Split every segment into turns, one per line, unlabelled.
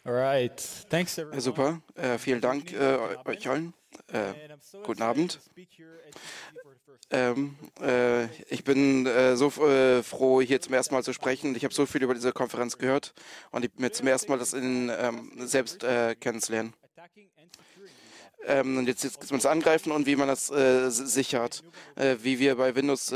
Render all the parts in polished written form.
Alright, thanks everyone.
Super, vielen Dank euch allen.
And I'm so
Guten
excited
Abend.
to speak here at GTC for the first time.
Ich bin so froh, hier zum ersten Mal zu sprechen. Ich habe so viel über diese Konferenz gehört und mir zum ersten Mal das selbst kennenzulernen.
Attacking and securing these
Und jetzt geht es ums Angreifen und wie man das sichert. Wie wir bei Windows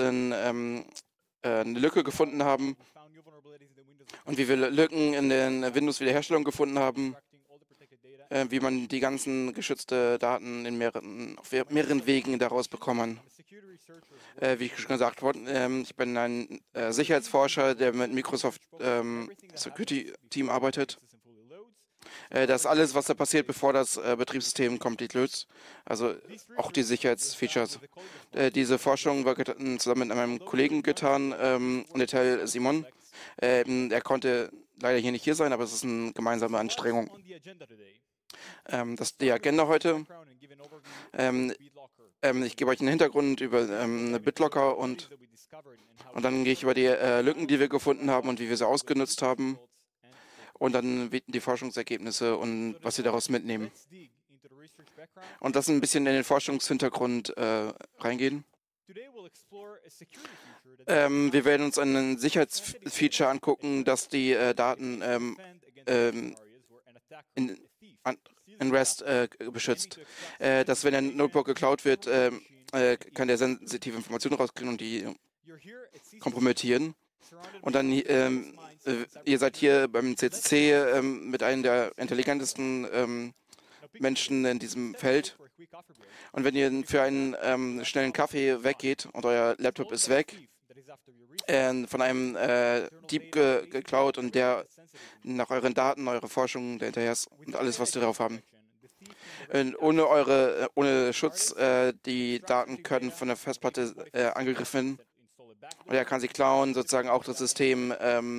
eine Lücke gefunden haben
We found new vulnerabilities in the Windows
und wie wir Lücken in den Windows-Wiederherstellung gefunden haben.
extracting all the protected data.
Wie man die ganzen geschützte Daten auf mehreren Wegen daraus bekommen.
I'm a security researcher
Wie schon gesagt worden, ich bin ein Sicherheitsforscher, der mit Microsoft Security Team arbeitet.
successfully loads.
Das alles, was da passiert, bevor das Betriebssystem komplett löst. Also auch die Sicherheitsfeatures. Diese Forschung war zusammen mit meinem Kollegen getan, Netel Simon. Er konnte leider hier nicht hier sein, aber es ist eine gemeinsame Anstrengung.
On the agenda today,
Das ist die Agenda heute.
background and give an overview of BitLocker.
Ich gebe euch einen Hintergrund über BitLocker und
That we discovered and how
Und dann gehe ich über die Lücken, die wir gefunden haben und wie wir sie ausgenutzt haben. Und dann die Forschungsergebnisse und was wir daraus mitnehmen.
let's dig into the research background.
Und das ein bisschen in den Forschungshintergrund reingehen.
Today we'll explore a security feature that
Wir werden uns ein Sicherheitsfeature angucken, das die Daten
defend against
ähm,
areas where an attacker,
in,
a thief,
an, in REST beschützt. Dass wenn ein Notebook geklaut wird, kann der sensitive Informationen rauskriegen und die
you're here at CCC,
kompromittieren.
surrounded
Und dann, ihr seid hier beim CCC mit einem der intelligentesten Menschen in diesem Feld.
for a quick coffee break.
Und wenn ihr für einen schnellen Kaffee weggeht und euer Laptop ist weg,
Thief that is after your research,
von einem Dieb geklaut und der nach euren Daten, eure Forschung hinterher ist und alles, was die drauf haben.
the thief can
Und ohne Schutz, die Daten können von der Festplatte angegriffen werden.
install a backdoor
Und er kann sie klauen, sozusagen auch das System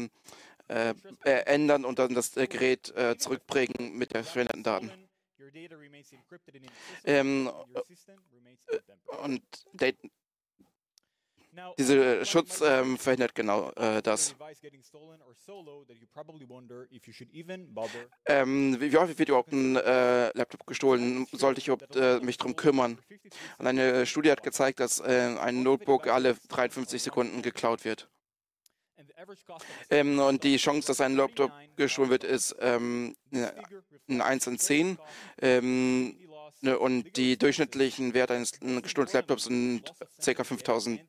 ändern und dann das Gerät zurückbringen mit der veränderten Daten.
your data remains encrypted in the system,
Ähm,
and your system remains untampered.
und
Now,
dieser Schutz verhindert genau das.
device getting stolen or so low that you probably wonder if you should even bother.
Wie häufig wird überhaupt ein Laptop gestohlen? Sollte ich überhaupt mich darum kümmern? Und eine Studie hat gezeigt, dass ein Notebook alle 53 Sekunden geklaut wird.
And the average cost of a
Und die Chance, dass ein Laptop gestohlen wird, ist
figure
ein 1 in 10. Und die durchschnittlichen Werte eines gestohlenen Laptops sind ca. $50.000.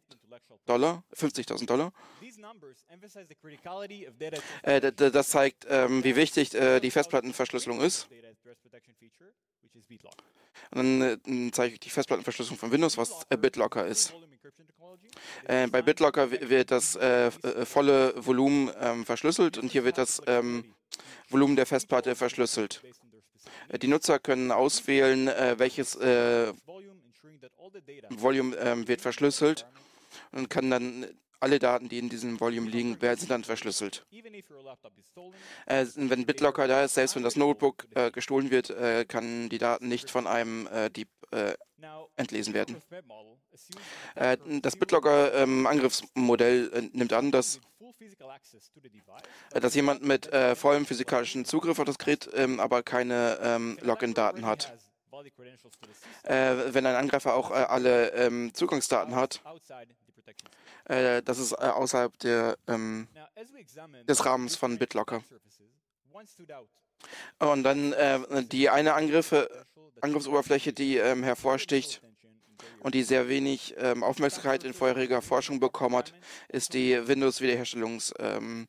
These numbers emphasize the criticality of data
Das zeigt, wie wichtig die Festplattenverschlüsselung ist.
data threat protection feature, which is BitLocker.
Und dann zeige ich die Festplattenverschlüsselung von Windows, was BitLocker ist.
Volume encryption technology.
Bei BitLocker wird das volle Volumen verschlüsselt und hier wird das Volumen der Festplatte verschlüsselt.
Based on their specific
Die Nutzer können auswählen, welches
volume, ensuring that all the data
Volume wird verschlüsselt und kann dann alle Daten, die in diesem Volume liegen, sind dann verschlüsselt.
even if your laptop is stolen,
Wenn BitLocker da ist, selbst wenn das Notebook gestohlen wird, kann die Daten nicht von einem Dieb
now
entlesen werden.
BitLocker's web model assumes
Das BitLocker-Angriffsmodell nimmt an, dass
full physical access to the device,
dass jemand mit vollem physikalischen Zugriff auf das Gerät, aber keine Login-Daten hat.
has valid credentials to the system
Wenn ein Angreifer auch alle Zugangsdaten hat,
outside the protection.
das ist außerhalb
Now, as we examine
des Rahmens von BitLocker.
surfaces, one stood out.
Und dann die eine Angriffsoberfläche, die hervorsticht und die sehr wenig Aufmerksamkeit in vorheriger Forschung bekommen hat, ist die Windows-Wiederherstellungsumgebung,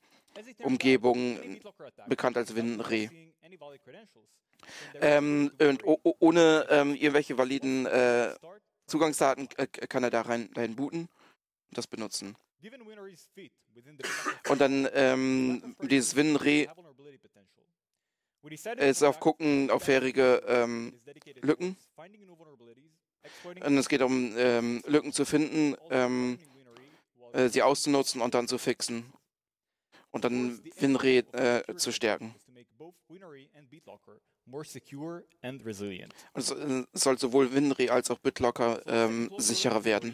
bekannt als WinRE. Und ohne irgendwelche validen Zugangsdaten kann er dahin booten und das benutzen. Und dann dieses WinRE ist auf Gucken auf vorherige Lücken. Und es geht um Lücken zu finden, sie auszunutzen und dann zu fixen. Und dann WinRE zu stärken. Und es soll sowohl WinRE als auch BitLocker sicherer werden.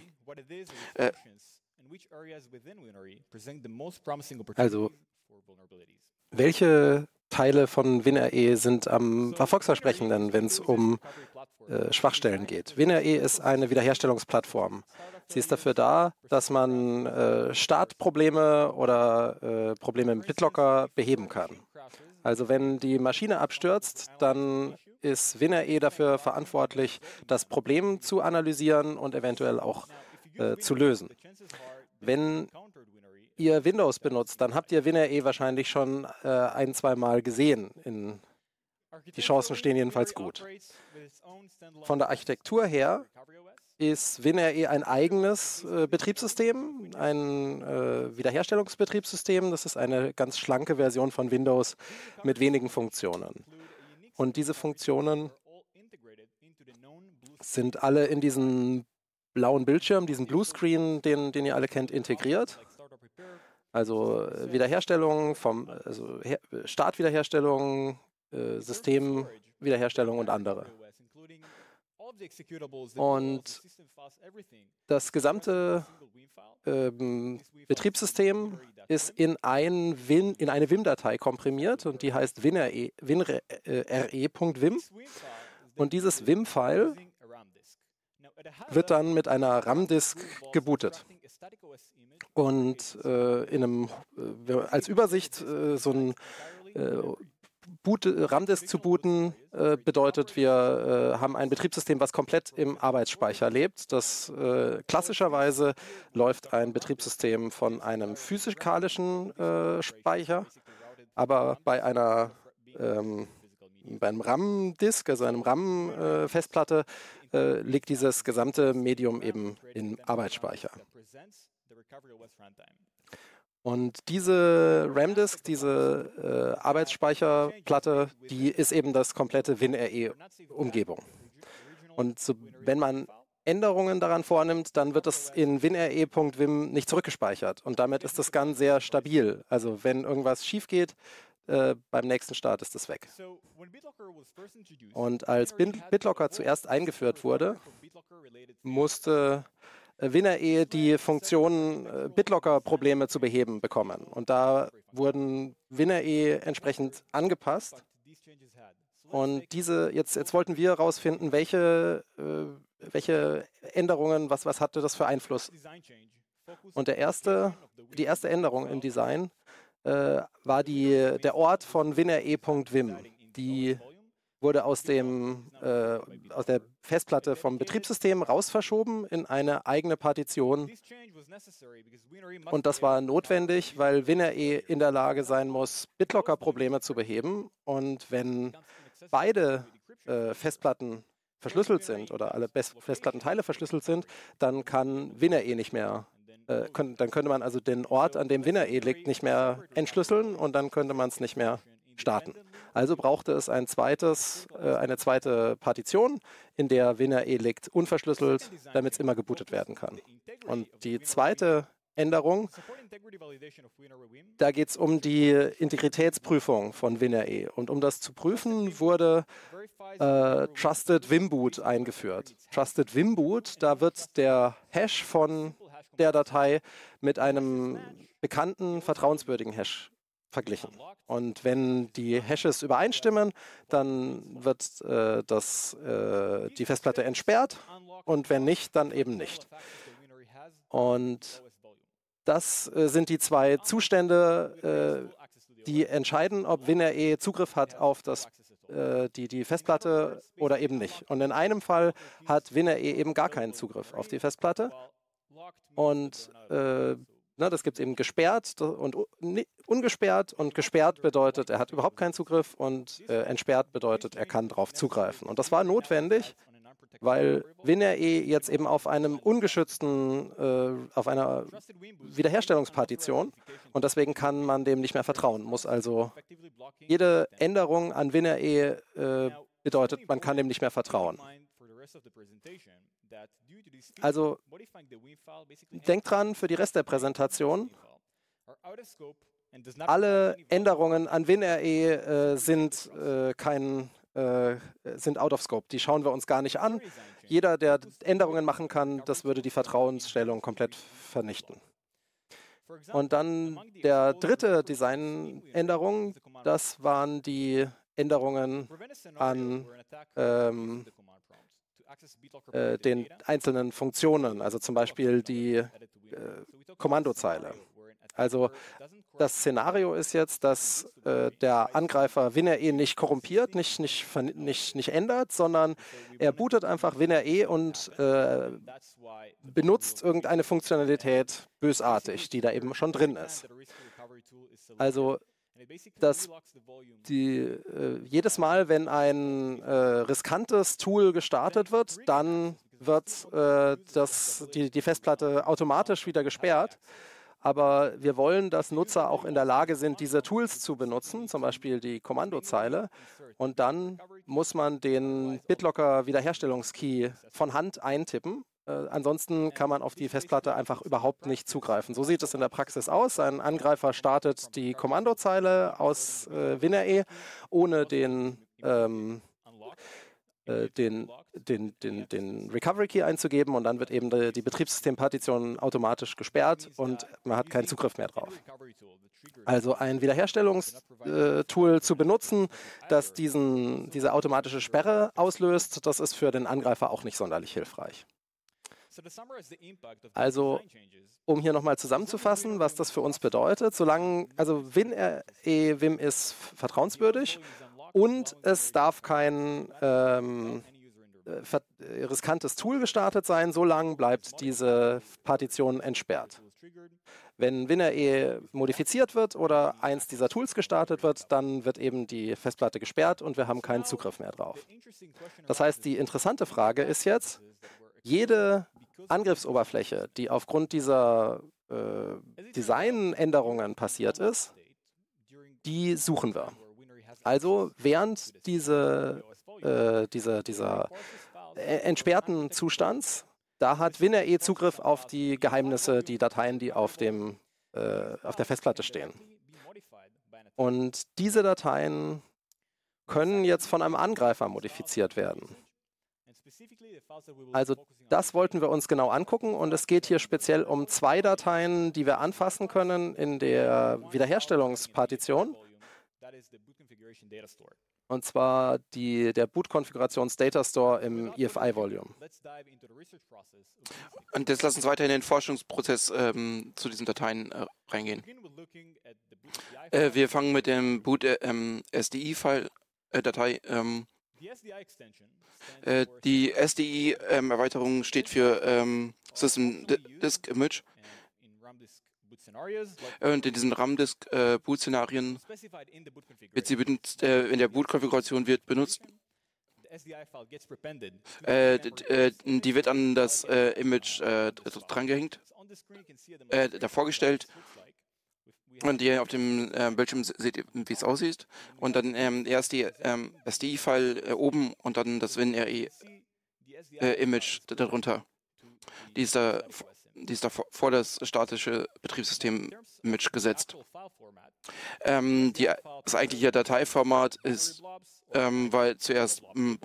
Also, welche Teile von WinRE sind am erfolgsversprechenden, wenn es um Schwachstellen geht. WinRE ist eine Wiederherstellungsplattform. Sie ist dafür da, dass man Startprobleme oder Probleme mit BitLocker beheben kann. Also wenn die Maschine abstürzt, dann ist WinRE dafür verantwortlich, das Problem zu analysieren und eventuell auch zu lösen. Wenn ihr Windows benutzt, dann habt ihr WinRE wahrscheinlich schon ein-, zweimal gesehen. Die Chancen stehen jedenfalls gut. Von der Architektur her ist WinRE ein eigenes Betriebssystem, ein Wiederherstellungsbetriebssystem. Das ist eine ganz schlanke Version von Windows mit wenigen Funktionen. Und diese Funktionen sind alle in diesen blauen Bildschirm, diesen Bluescreen, den ihr alle kennt, integriert. Also Wiederherstellung, Startwiederherstellung, Systemwiederherstellung und andere. Und das gesamte Betriebssystem ist in eine Vim-Datei komprimiert und die heißt winre.vim. Und dieses Vim-File wird dann mit einer RAM-Disk gebootet. Und als Übersicht so ein RAM-Disk zu booten bedeutet, wir haben ein Betriebssystem, was komplett im Arbeitsspeicher lebt. Klassischerweise läuft ein Betriebssystem von einem physikalischen Speicher, aber bei einem RAM-Disk, also einem RAM-Festplatte, liegt dieses gesamte Medium eben im Arbeitsspeicher. Und diese RAM-Disk, diese Arbeitsspeicherplatte, die ist eben das komplette WinRE-Umgebung. Und wenn man Änderungen daran vornimmt, dann wird das in winre.vim nicht zurückgespeichert. Und damit ist das Gun sehr stabil. Also wenn irgendwas schief geht, beim nächsten Start ist es weg. Und als BitLocker zuerst eingeführt wurde, musste WinRE die Funktion BitLocker-Probleme zu beheben bekommen. Und da wurden WinRE entsprechend angepasst. Und jetzt wollten wir herausfinden, welche Änderungen, was hatte das für Einfluss. Und die erste Änderung im Design war der Ort von winre.vim. Die wurde aus der Festplatte vom Betriebssystem raus verschoben in eine eigene Partition. Und das war notwendig, weil WinRE in der Lage sein muss, BitLocker-Probleme zu beheben. Und wenn beide Festplatten verschlüsselt sind oder alle Festplattenteile verschlüsselt sind, dann kann WinRE nicht mehr, dann könnte man also den Ort, an dem WinRE liegt, nicht mehr entschlüsseln und dann könnte man es nicht mehr starten. Also brauchte es eine zweite Partition, in der WinRE liegt, unverschlüsselt, damit es immer gebootet werden kann. Und die zweite Änderung, da geht es um die Integritätsprüfung von WinRE. Und um das zu prüfen, wurde Trusted Vimboot eingeführt. Trusted Vimboot, da wird der Hash von der Datei mit einem bekannten, vertrauenswürdigen Hash verglichen. Und wenn die Hashes übereinstimmen, dann wird die Festplatte entsperrt und wenn nicht, dann eben nicht. Und das sind die zwei Zustände, die entscheiden, ob WinRE Zugriff hat auf die Festplatte oder eben nicht. Und in einem Fall hat WinRE eben gar keinen Zugriff auf die Festplatte. Und das gibt es eben gesperrt und ungesperrt. Und gesperrt bedeutet, er hat überhaupt keinen Zugriff und entsperrt bedeutet, er kann darauf zugreifen. Und das war notwendig, weil WinRE jetzt eben auf einem ungeschützten, auf einer Wiederherstellungspartition und deswegen kann man dem nicht mehr vertrauen. Muss also jede Änderung an WinRE bedeutet, man kann dem nicht mehr vertrauen. Also denkt dran, für die Rest der Präsentation, alle Änderungen an WinRE sind out of scope. Die schauen wir uns gar nicht an. Jeder, der Änderungen machen kann, das würde die Vertrauensstellung komplett vernichten. Und dann der dritte Designänderung, das waren die Änderungen an den einzelnen Funktionen, also zum Beispiel die Kommandozeile. Also das Szenario ist jetzt, dass der Angreifer WinRE nicht korrumpiert, nicht ändert, sondern er bootet einfach WinRE und benutzt irgendeine Funktionalität bösartig, die da eben schon drin ist. Also jedes Mal, wenn ein riskantes Tool gestartet wird, dann wird die Festplatte automatisch wieder gesperrt. Aber wir wollen, dass Nutzer auch in der Lage sind, diese Tools zu benutzen, zum Beispiel die Kommandozeile. Und dann muss man den BitLocker-Wiederherstellungskey von Hand eintippen. Ansonsten kann man auf die Festplatte einfach überhaupt nicht zugreifen. So sieht es in der Praxis aus. Ein Angreifer startet die Kommandozeile aus WinRE ohne den Recovery Key einzugeben und dann wird eben die Betriebssystempartition automatisch gesperrt und man hat keinen Zugriff mehr drauf. Also ein Wiederherstellungstool zu benutzen, das diese automatische Sperre auslöst, das ist für den Angreifer auch nicht sonderlich hilfreich. Also, um hier nochmal zusammenzufassen, was das für uns bedeutet, also WinRE-Vim ist vertrauenswürdig und es darf kein riskantes Tool gestartet sein, solange bleibt diese Partition entsperrt. Wenn WinRE modifiziert wird oder eins dieser Tools gestartet wird, dann wird eben die Festplatte gesperrt und wir haben keinen Zugriff mehr drauf. Das heißt, die interessante Frage ist jetzt, jede Angriffsoberfläche, die aufgrund dieser Designänderungen passiert ist, die suchen wir. Also während dieser entsperrten Zustands, da hat WinRE Zugriff auf die Geheimnisse, die Dateien, die auf der Festplatte stehen. Und diese Dateien können jetzt von einem Angreifer modifiziert werden. Also das wollten wir uns genau angucken und es geht hier speziell um zwei Dateien, die wir anfassen können in der Wiederherstellungspartition. Und zwar der Boot-Konfigurations-Data Store im EFI-Volume.
Und jetzt lass uns weiter in den Forschungsprozess zu diesen Dateien reingehen. Wir fangen mit dem Boot SDI-File-Datei. Die SDI-Erweiterung steht für System Disk Image. Und in diesen RAM-Disk-Boot-Szenarien wird sie benutzt, in der Boot-Konfiguration wird benutzt. Die wird an das Image drangehängt, davor gestellt. Und ihr auf dem Bildschirm seht, wie es aussieht. Und dann erst die SDI-File oben und dann das WinRE-Image darunter. Die ist da vor das statische Betriebssystem-Image gesetzt. Das eigentliche Dateiformat ist, weil zuerst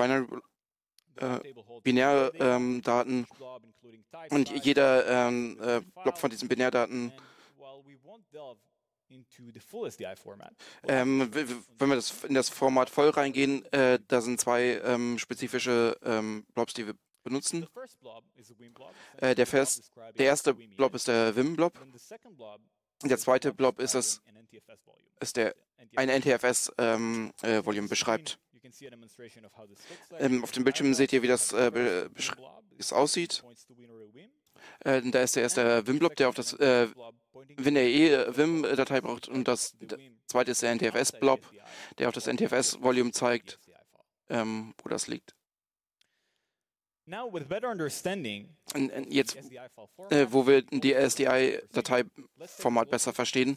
Binärdaten und jeder Block von diesen Binärdaten, wenn wir in das Format voll reingehen, da sind zwei spezifische Blobs, die wir benutzen. Der erste Blob ist der Vim-Blob. Der zweite Blob ist ein NTFS-Volume beschreibt. Auf dem Bildschirm seht ihr, wie das aussieht. Da ist der erste Vim-Blob, der auf das WinRE-Vim-Datei braucht, und das zweite ist der NTFS-Blob, der auf das NTFS-Volume zeigt, wo das liegt. Jetzt, wo wir die SDI-Dateiformat besser verstehen,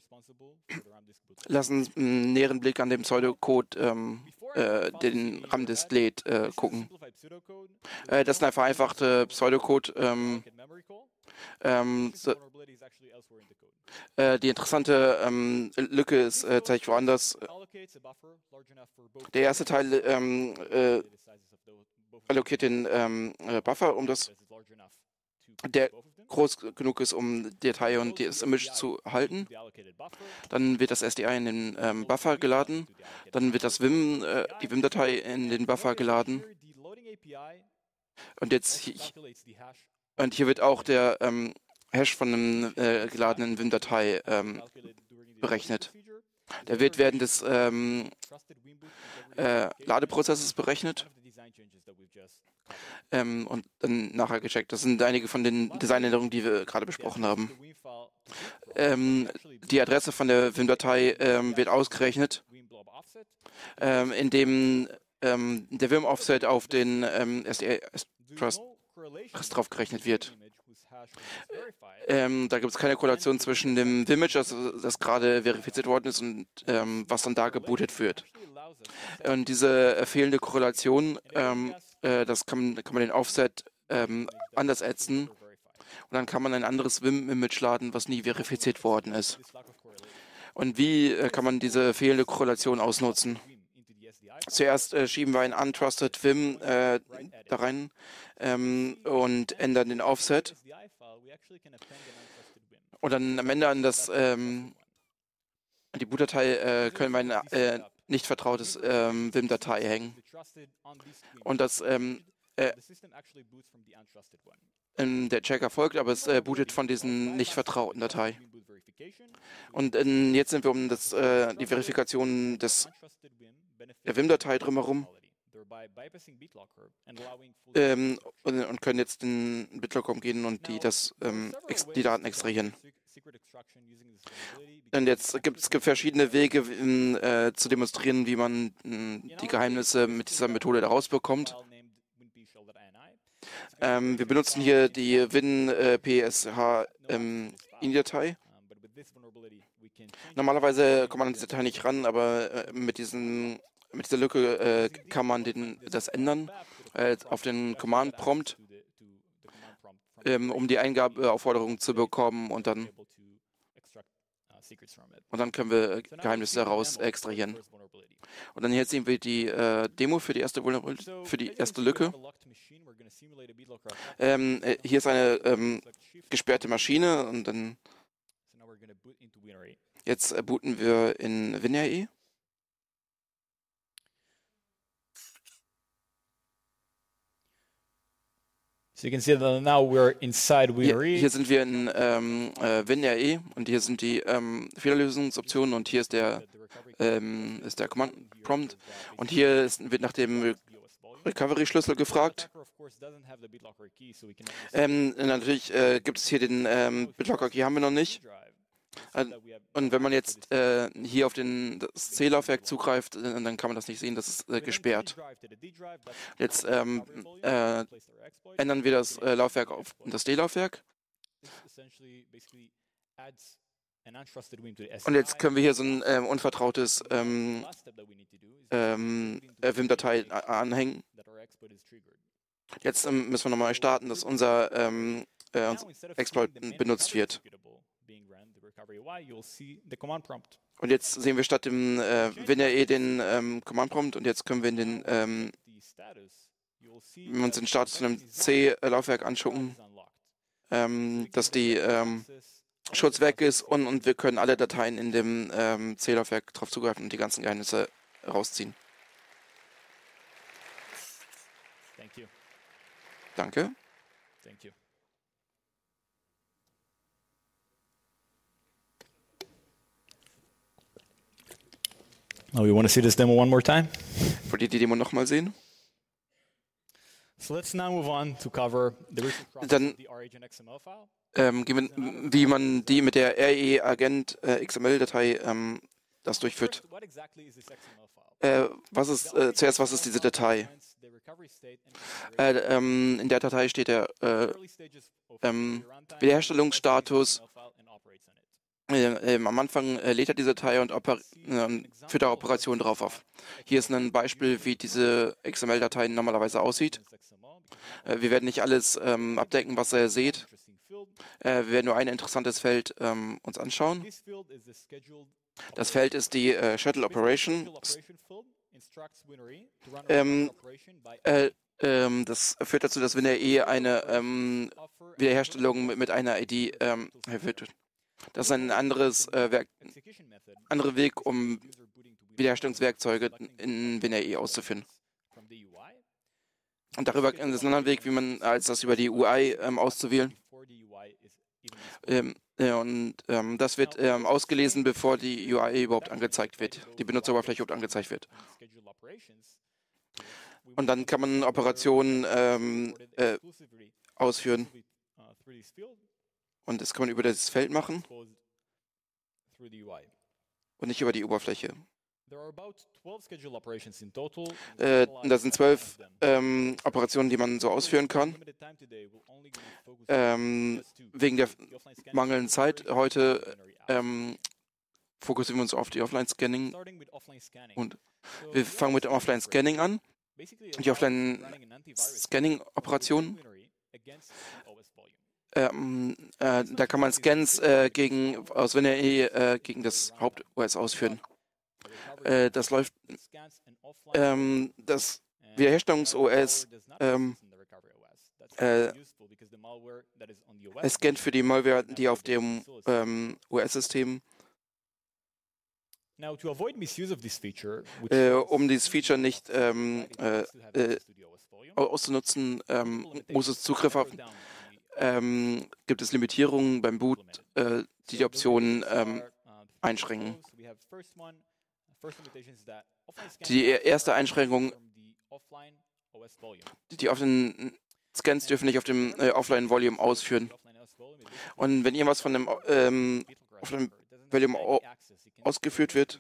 lassen uns einen näheren Blick an den Pseudocode, den RAM-Disk-Lädt, gucken. Das ist ein vereinfachter Pseudocode. Die interessante Lücke zeige ich woanders. Der erste Teil allokiert den Buffer, um das der groß genug ist, um die Datei und das Image zu halten. Dann wird das SDI in den Buffer geladen. Dann wird das die Vim-Datei in den Buffer geladen. Und hier wird auch der Hash von einem geladenen Vim-Datei berechnet. Der wird während des Ladeprozesses berechnet und dann nachher gecheckt. Das sind einige von den Designänderungen, die wir gerade besprochen haben. Die Adresse von der Vim-Datei wird ausgerechnet, indem der Vim-Offset auf den SDI-Trust drauf gerechnet wird. Da gibt es keine Korrelation zwischen dem Vimage, das gerade verifiziert worden ist, und was dann da gebootet wird. Und diese fehlende Korrelation, das kann man den Offset anders ätzen und dann kann man ein anderes Vim-Image laden, was nie verifiziert worden ist. Und wie kann man diese fehlende Korrelation ausnutzen? Zuerst schieben wir ein untrusted Vim da rein und ändern den Offset. Und dann am Ende an die Bootdatei können wir ein nicht vertrautes Vim-Datei hängen. Und das der Checker folgt, aber es bootet von diesen nicht vertrauten Datei. Und jetzt sind wir um die Verifikation der Vim-Datei drumherum und können jetzt in BitLocker umgehen und die Daten extrahieren. Und jetzt gibt es verschiedene Wege zu demonstrieren, wie man die Geheimnisse mit dieser Methode herausbekommt. Wir benutzen hier die WinPSH-INI-Datei. Normalerweise kommt man an diese Datei nicht ran, aber mit dieser Lücke kann man das ändern auf den Command-Prompt, um die Eingabeaufforderung zu bekommen, und dann können wir Geheimnisse daraus extrahieren. Und dann hier sehen wir die Demo für die erste Lücke. Hier ist eine gesperrte Maschine und dann jetzt booten wir in WinRE.
So you can see that now we're inside WinRE.
Hier sind wir in WinRE und hier sind die Fehlerlösungsoptionen und hier ist der Command Prompt und hier wird nach dem Recovery-Schlüssel gefragt. Natürlich gibt es hier den BitLocker-Key, haben wir noch nicht. Und wenn man jetzt hier auf das C-Laufwerk zugreift, dann kann man das nicht sehen, das ist gesperrt. Jetzt ändern wir das Laufwerk auf das D-Laufwerk. Und jetzt können wir hier so ein unvertrautes Vim-Datei anhängen. Jetzt müssen wir nochmal starten, dass unser Exploit benutzt wird. Und jetzt sehen wir statt dem WinRE den Command Prompt und jetzt können wir wenn wir uns den Status von dem C-Laufwerk anschauen, dass die Schutz weg ist und wir können alle Dateien in dem C-Laufwerk drauf zugreifen und die ganzen Geheimnisse rausziehen. Danke.
Oh, you want to see this demo one more time?
Wollt ihr die Demo nochmal sehen?
So let's now move on to cover the
Dann wie man die mit der RE-Agent XML-Datei das durchführt. Was ist diese Datei? In der Datei steht der Wiederherstellungsstatus. Am Anfang lädt er diese Datei und führt da Operationen drauf auf. Hier ist ein Beispiel, wie diese XML-Datei normalerweise aussieht. Wir werden nicht alles abdecken, was ihr seht. Wir werden nur ein interessantes Feld uns anschauen. Das Feld ist die Shuttle Operation Das führt dazu, dass WinRE eine Wiederherstellung mit einer ID erhöht wird. Das ist ein andere Weg, um Wiederherstellungswerkzeuge in WinRE auszuführen. Und darüber ist es ein anderer Weg, als das über die UI auszuwählen. Das wird ausgelesen, bevor die UI überhaupt angezeigt wird, die Benutzeroberfläche überhaupt angezeigt wird. Und dann kann man Operationen ausführen. Und das kann man über das Feld machen und nicht über die Oberfläche. Das sind 12 Operationen, die man so ausführen kann. Wegen der mangelnden Zeit heute fokussieren wir uns auf die Offline-Scanning. Und wir fangen mit dem Offline-Scanning an. Die Offline-Scanning-Operationen. Da kann man Scans aus WinRE gegen das Haupt-OS ausführen. Das läuft, das Wiederherstellungs-OS es scannt für die Malware, die auf dem OS-System, um dieses Feature nicht auszunutzen, muss es Zugriff haben. Gibt es Limitierungen beim Boot, die Optionen einschränken. Die erste Einschränkung, die offenen Scans dürfen nicht auf dem Offline-Volume ausführen. Und wenn irgendwas von dem Offline-Volume ausgeführt wird,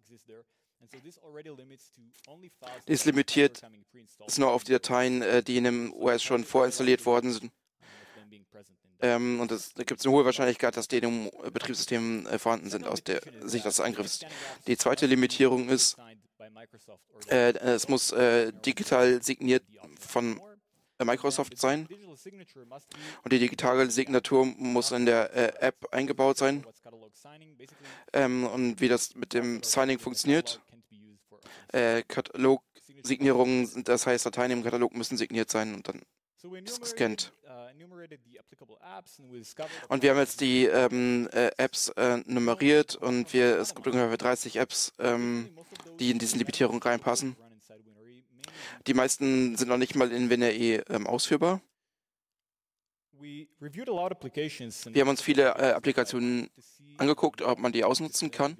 ist limitiert es nur auf die Dateien, die in dem OS schon vorinstalliert worden sind. Und da gibt es eine hohe Wahrscheinlichkeit, dass die in dem Betriebssystem vorhanden sind, aus der Sicht des Angriffs. Die zweite Limitierung ist, es muss digital signiert von Microsoft sein. Und die digitale Signatur muss in der App eingebaut sein. Und wie das mit dem Signing funktioniert, Katalogsignierungen, das heißt, Dateien im Katalog müssen signiert sein und dann gescannt. Und wir haben jetzt die Apps nummeriert und es gibt ungefähr 30 Apps, die in diese Limitierung reinpassen. Die meisten sind noch nicht mal in WinRE ausführbar. Wir haben uns viele Applikationen angeguckt, ob man die ausnutzen kann.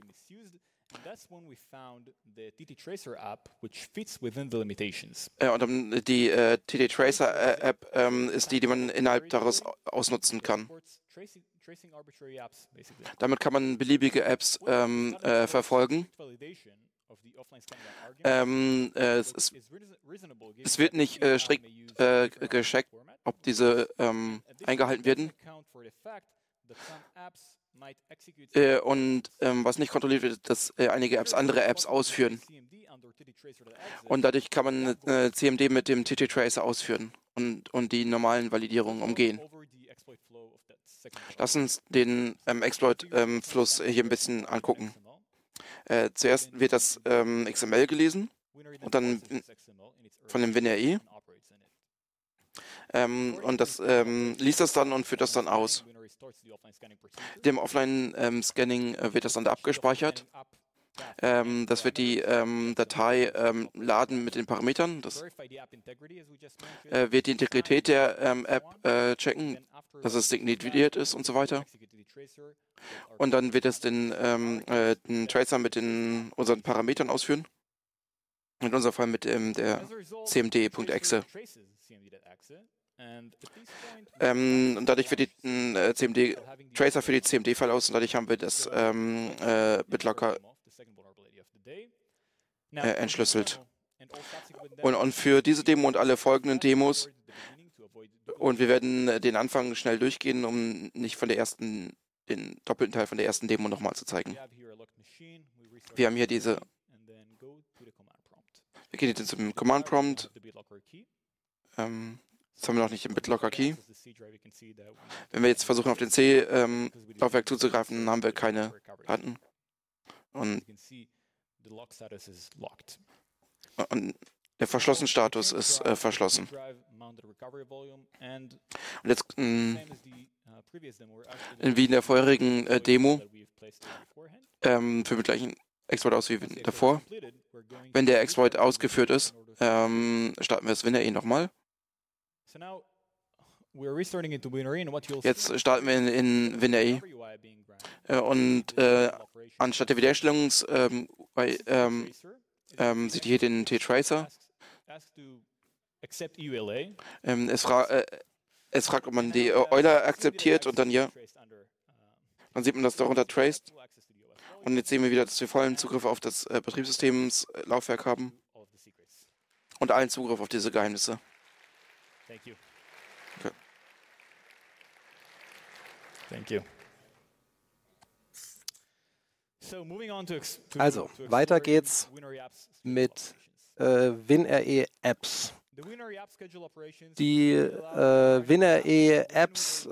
Und die TD Tracer App ist die man innerhalb daraus ausnutzen kann. Damit kann man beliebige Apps verfolgen. Es wird nicht strikt gecheckt, ob diese eingehalten werden. Und was nicht kontrolliert wird, ist, dass einige Apps andere Apps ausführen. Und dadurch kann man CMD mit dem TT Tracer ausführen und die normalen Validierungen umgehen. Lass uns den Exploit-Fluss hier ein bisschen angucken. Zuerst wird das XML gelesen und dann von dem WinRE. Und das liest das dann und führt das dann aus. Dem Offline-Scanning wird das dann da abgespeichert. Das wird die Datei laden mit den Parametern. Das wird die Integrität der App checken, dass es signiert ist und so weiter. Und dann wird es den Tracer mit unseren Parametern ausführen. In unserem Fall mit der cmd.exe. Und dadurch wird die CMD-Tracer für die CMD-File aus und dadurch haben wir das BitLocker entschlüsselt. Und für diese Demo und alle folgenden Demos, und wir werden den Anfang schnell durchgehen, um nicht den doppelten Teil von der ersten Demo nochmal zu zeigen. Wir haben hier wir gehen jetzt zum Command Prompt. Jetzt haben wir noch nicht den BitLocker Key. Wenn wir jetzt versuchen, auf den C-Laufwerk zuzugreifen, haben wir keine Daten. Und Und der Verschlossen-Status ist verschlossen. Und jetzt, wie in der vorherigen Demo, führen wir gleich einen Exploit aus wie davor. Wenn der Exploit ausgeführt ist, starten wir das WinRE nochmal. Jetzt starten wir in WinRE und anstatt der Wiederherstellung sieht ihr hier den T-Tracer. Es fragt, ob man die Euler akzeptiert und dann ja. Dann sieht man, dass darunter traced. Und jetzt sehen wir wieder, dass wir vollen Zugriff auf das Betriebssystemslaufwerk haben und allen Zugriff auf diese Geheimnisse. Okay.
Also, weiter geht's mit WinRE-Apps. Die WinRE-Apps,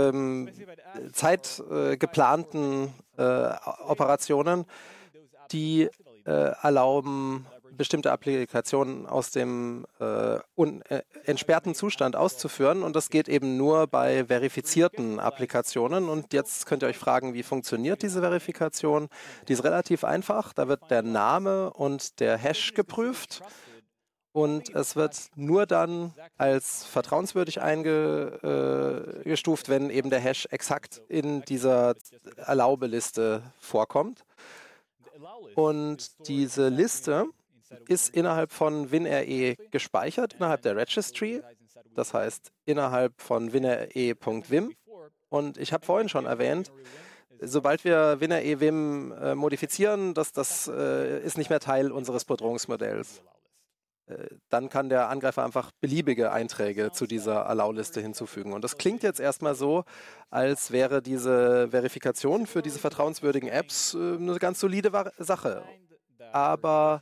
zeitgeplanten Operationen, die erlauben, bestimmte Applikationen aus dem entsperrten Zustand auszuführen. Und das geht eben nur bei verifizierten Applikationen. Und jetzt könnt ihr euch fragen, wie funktioniert diese Verifikation? Die ist relativ einfach. Da wird der Name und der Hash geprüft. Und es wird nur dann als vertrauenswürdig eingestuft, wenn eben der Hash exakt in dieser Erlaubeliste vorkommt. Und diese Liste ist innerhalb von WinRE gespeichert, innerhalb der Registry, das heißt innerhalb von winre.vim. Und ich habe vorhin schon erwähnt, sobald wir WinRE-Vim modifizieren, das ist nicht mehr Teil unseres Bedrohungsmodells. Dann kann der Angreifer einfach beliebige Einträge zu dieser Allow-Liste hinzufügen. Und das klingt jetzt erstmal so, als wäre diese Verifikation für diese vertrauenswürdigen Apps eine ganz solide Sache. Aber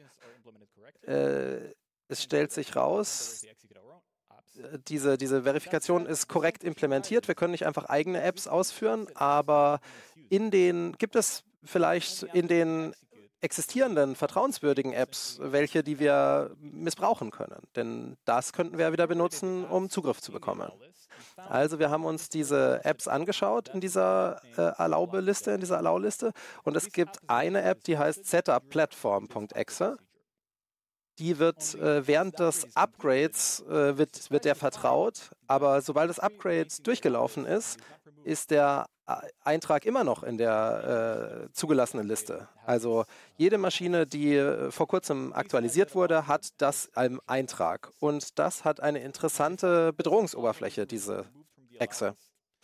es stellt sich raus, diese Verifikation ist korrekt implementiert. Wir können nicht einfach eigene Apps ausführen, aber gibt es vielleicht in den existierenden, vertrauenswürdigen Apps, welche, die wir missbrauchen können. Denn das könnten wir wieder benutzen, um Zugriff zu bekommen. Also wir haben uns diese Apps angeschaut in dieser Erlaubeliste, in dieser Allow-Liste. Und es gibt eine App, die heißt setupplatform.exe. Die wird während des Upgrades wird der vertraut, aber sobald das Upgrade durchgelaufen ist, ist der Eintrag immer noch in der zugelassenen Liste. Also jede Maschine, die vor kurzem aktualisiert wurde, hat das im Eintrag. Und das hat eine interessante Bedrohungsoberfläche, diese Exe.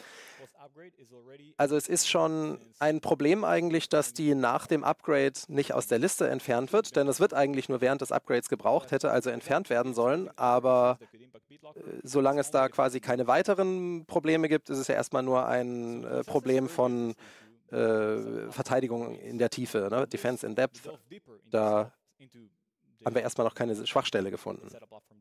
Also es ist schon ein Problem eigentlich, dass die nach dem Upgrade nicht aus der Liste entfernt wird, denn es wird eigentlich nur während des Upgrades gebraucht, hätte also entfernt werden sollen, aber solange es da quasi keine weiteren Probleme gibt, ist es ja erstmal nur ein Problem von Verteidigung in der Tiefe, ne? Defense in Depth. Da haben wir erstmal noch keine Schwachstelle gefunden.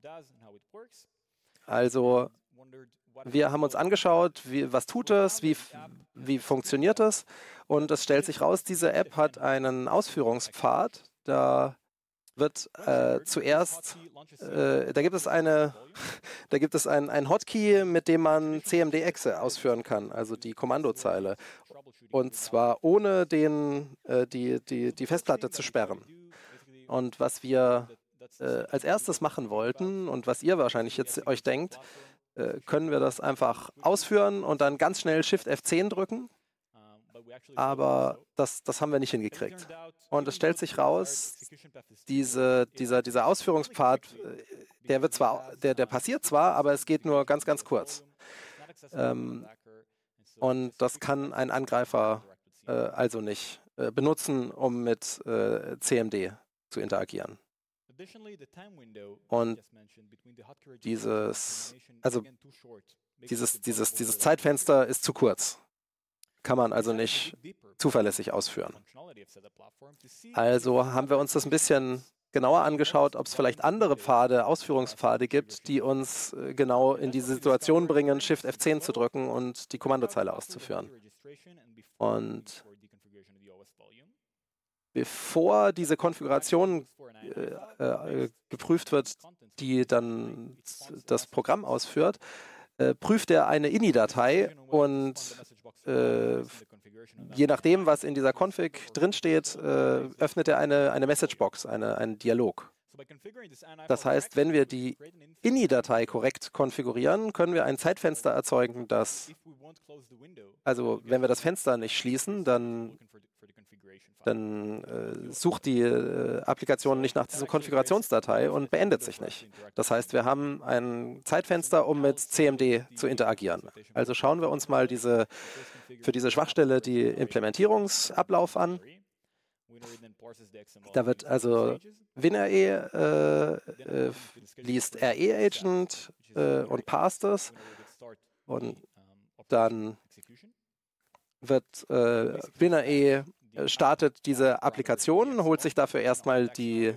Also wir haben uns angeschaut, was tut es, wie funktioniert es, und es stellt sich raus, diese App hat einen Ausführungspfad. Da wird zuerst, da gibt es ein Hotkey, mit dem man cmd-exe ausführen kann, also die Kommandozeile, und zwar ohne die Festplatte zu sperren. Und was wir als erstes machen wollten und was ihr wahrscheinlich jetzt euch denkt, können wir das einfach ausführen und dann ganz schnell Shift F10 drücken. Aber das haben wir nicht hingekriegt. Und es stellt sich raus, dieser Ausführungspfad, der passiert zwar, aber es geht nur ganz, ganz kurz. Und das kann ein Angreifer also nicht benutzen, um mit CMD zu interagieren. Und dieses Zeitfenster ist zu kurz. Kann man also nicht zuverlässig ausführen. Also haben wir uns das ein bisschen genauer angeschaut, ob es vielleicht andere Ausführungspfade gibt, die uns genau in diese Situation bringen, Shift F10 zu drücken und die Kommandozeile auszuführen. Und bevor diese Konfiguration geprüft wird, die dann das Programm ausführt, prüft er eine INI-Datei und je nachdem, was in dieser Config drinsteht, öffnet er eine Messagebox, einen Dialog. Das heißt, wenn wir die INI-Datei korrekt konfigurieren, können wir ein Zeitfenster erzeugen, das, also wenn wir das Fenster nicht schließen, dann sucht die Applikation nicht nach dieser Konfigurationsdatei und beendet sich nicht. Das heißt, wir haben ein Zeitfenster, um mit CMD zu interagieren. Also schauen wir uns mal für diese Schwachstelle die Implementierungsablauf an. Da wird also WinRE liest RE-Agent und parst es und dann wird WinRE startet diese Applikation, holt sich dafür erstmal die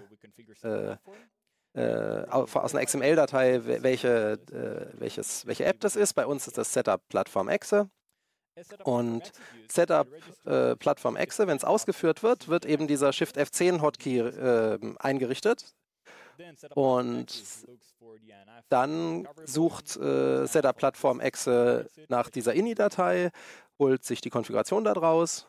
aus einer XML-Datei, welche App das ist. Bei uns ist das Setup Plattform Exe. Und Setup Plattform Exe, wenn es ausgeführt wird, wird eben dieser Shift F10 Hotkey eingerichtet. Und dann sucht Setup Plattform Exe nach dieser INI-Datei, holt sich die Konfiguration daraus.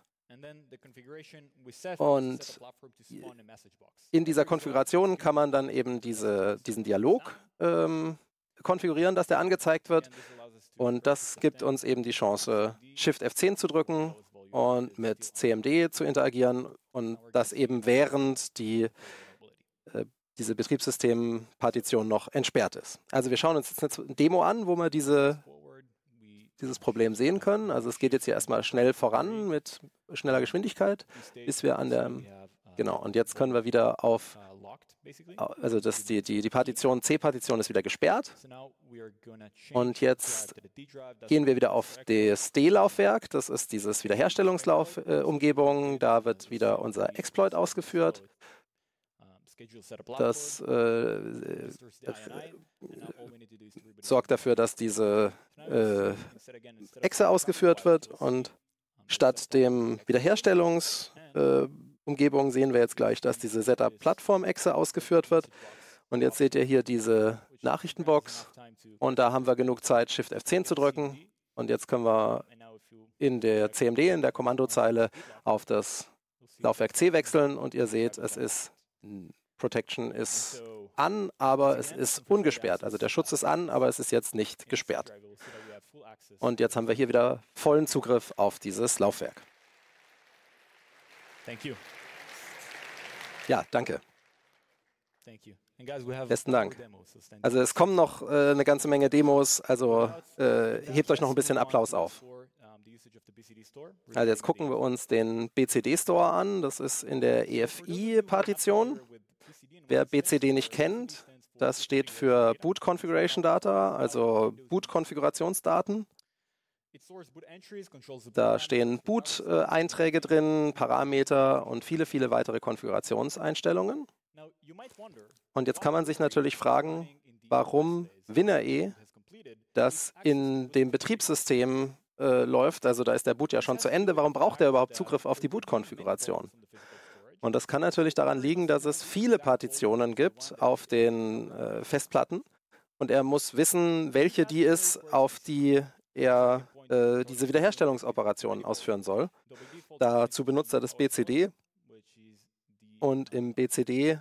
Und in dieser Konfiguration kann man dann eben diesen Dialog konfigurieren, dass der angezeigt wird. Und das gibt uns eben die Chance, Shift F10 zu drücken und mit CMD zu interagieren und das eben während diese Betriebssystempartition noch entsperrt ist. Also wir schauen uns jetzt eine Demo an, wo wir dieses Problem sehen können. Also es geht jetzt hier erstmal schnell voran mit schneller Geschwindigkeit, bis wir genau, und jetzt können wir wieder also die Partition, C-Partition ist wieder gesperrt. Und jetzt gehen wir wieder auf das D-Laufwerk, das ist dieses Wiederherstellungslauf-Umgebung, da wird wieder unser Exploit ausgeführt. Das sorgt dafür, dass diese Exe ausgeführt wird und statt dem Wiederherstellungsumgebung sehen wir jetzt gleich, dass diese Setup-Plattform-Exe ausgeführt wird. Und jetzt seht ihr hier diese Nachrichtenbox und da haben wir genug Zeit, Shift F10 zu drücken. Und jetzt können wir in der CMD, in der Kommandozeile, auf das Laufwerk C wechseln und ihr seht, Protection ist an, aber es ist ungesperrt. Also der Schutz ist an, aber es ist jetzt nicht gesperrt. Und jetzt haben wir hier wieder vollen Zugriff auf dieses Laufwerk. Ja, danke. Besten Dank. Also es kommen noch eine ganze Menge Demos, also hebt euch noch ein bisschen Applaus auf. Also jetzt gucken wir uns den BCD-Store an, das ist in der EFI-Partition. Wer BCD nicht kennt, das steht für Boot Configuration Data, also Boot-Konfigurationsdaten. Da stehen Boot-Einträge drin, Parameter und viele, viele weitere Konfigurationseinstellungen. Und jetzt kann man sich natürlich fragen, warum WinRE das in dem Betriebssystem läuft, also da ist der Boot ja schon zu Ende, warum braucht er überhaupt Zugriff auf die Boot-Konfiguration? Und das kann natürlich daran liegen, dass es viele Partitionen gibt auf den Festplatten und er muss wissen, welche die ist, auf die er diese Wiederherstellungsoperationen ausführen soll. Dazu benutzt er das BCD und im BCD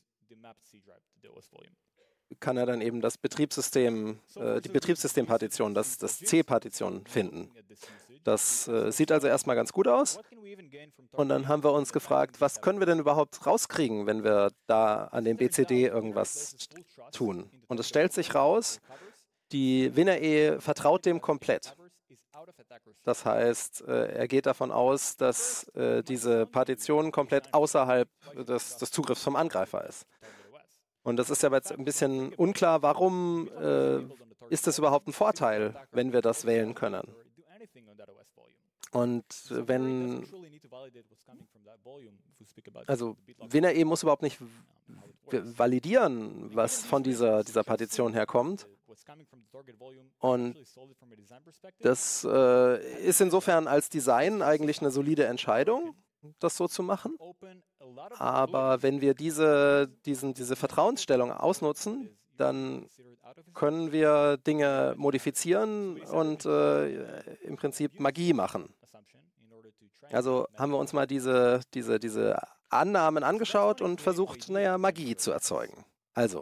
kann er dann eben das Betriebssystem, die Betriebssystempartition, das C-Partition finden. Das sieht also erstmal ganz gut aus. Und dann haben wir uns gefragt, was können wir denn überhaupt rauskriegen, wenn wir da an dem BCD irgendwas tun? Und es stellt sich raus, die WinRE vertraut dem komplett. Das heißt, er geht davon aus, dass diese Partition komplett außerhalb des Zugriffs vom Angreifer ist. Und das ist ja jetzt ein bisschen unklar, warum ist es überhaupt ein Vorteil, wenn wir das wählen können. Und also WinRE muss überhaupt nicht validieren, was von dieser Partition herkommt. Und das ist insofern als Design eigentlich eine solide Entscheidung. das so zu machen. Aber wenn wir diese Vertrauensstellung ausnutzen, dann können wir Dinge modifizieren und im Prinzip Magie machen. Also haben wir uns mal diese Annahmen angeschaut und versucht, Magie zu erzeugen. Also,